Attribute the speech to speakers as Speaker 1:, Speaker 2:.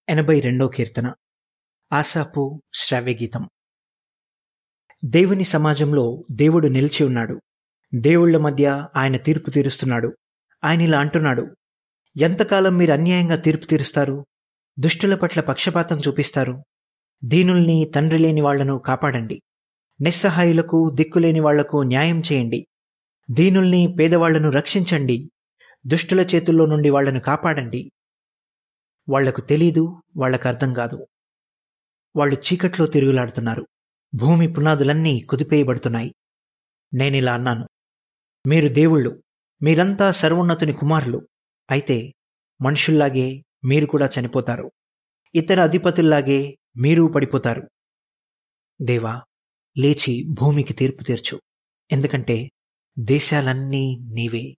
Speaker 1: 82 కీర్తన. ఆసాపు శ్రావ్యగీతం. దేవుని సమాజంలో దేవుడు నిలిచి ఉన్నాడు. దేవుళ్ల మధ్య ఆయన తీర్పు తీరుస్తున్నాడు. ఆయన ఇలా అంటున్నాడు, ఎంతకాలం మీరు అన్యాయంగా తీర్పు తీరుస్తారు? దుష్టుల పట్ల పక్షపాతం చూపిస్తారు. దీనుల్ని, తండ్రి లేని వాళ్లను కాపాడండి. నిస్సహాయులకు, దిక్కులేని వాళ్లకు న్యాయం చేయండి. దీనుల్ని, పేదవాళ్లను రక్షించండి. దుష్టుల చేతుల్లో నుండి వాళ్లను కాపాడండి. వాళ్లకు తెలీదు, వాళ్లకు అర్థం కాదు. వాళ్ళు చీకట్లో తిరుగులాడుతున్నారు. భూమి పునాదులన్నీ కుదిపేయబడుతున్నాయి. నేనిలా అన్నాను, మీరు దేవుళ్ళు, మీరంతా సర్వోన్నతుని కుమారులు. అయితే మనుషుల్లాగే మీరు కూడా చనిపోతారు. ఇతర అధిపతుల్లాగే మీరు పడిపోతారు. దేవా, లేచి భూమికి తీర్పు తీర్చు, ఎందుకంటే దేశాలన్నీ నీవే.